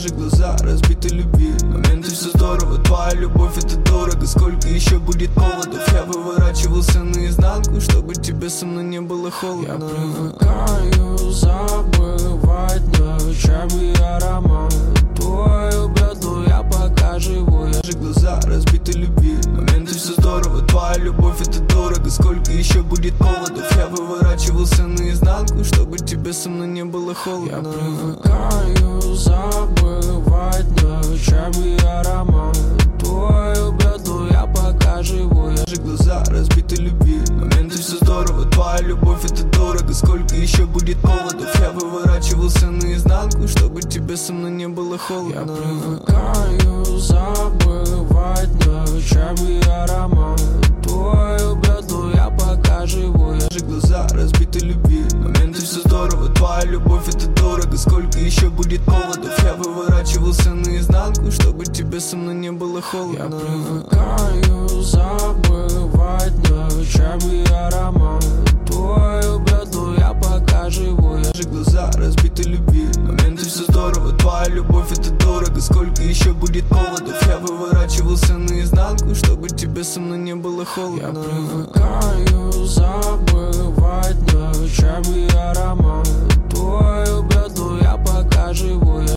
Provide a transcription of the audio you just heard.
Глаза разбиты любви, моменты все здорово. Твоя любовь это дорого, сколько еще будет поводов. Я выворачивался наизнанку, чтобы тебе со мной не было холодно. Я привыкаю забывать ночами аромат твою беду, я пока живу. Глаза разбиты любви, моменты все здорово. Твоя любовь это дорого, сколько еще будет поводов. Я выворачивался наизнанку, чтобы тебе со мной не было холодно. Я привыкаю забывать ночами аромат твою беду, я пока живу. Глаза разбиты любви, моменты все здорово. Твоя любовь это дорого, сколько еще будет поводов. Я выворачивался наизнанку, чтобы тебе со мной не было холодно. Я привыкаю забывать ночами аромат твою беду, я пока живу. Глаза разбиты любви, моменты все здорово. Твоя любовь это дорого, сколько еще будет поводов. Я выворачивался наизнанку, чтобы тебе со мной не было холодно. Я привыкаю забывать ночами аромат твою беду, я пока живу. Глаза разбиты любви, моменты все здорово. Твоя любовь это дорого, сколько еще будет поводов. Я выворачивался наизнанку, чтобы тебе со мной не было холодно. Я привыкаю забывать ночами аромат твою беду, я пока живу.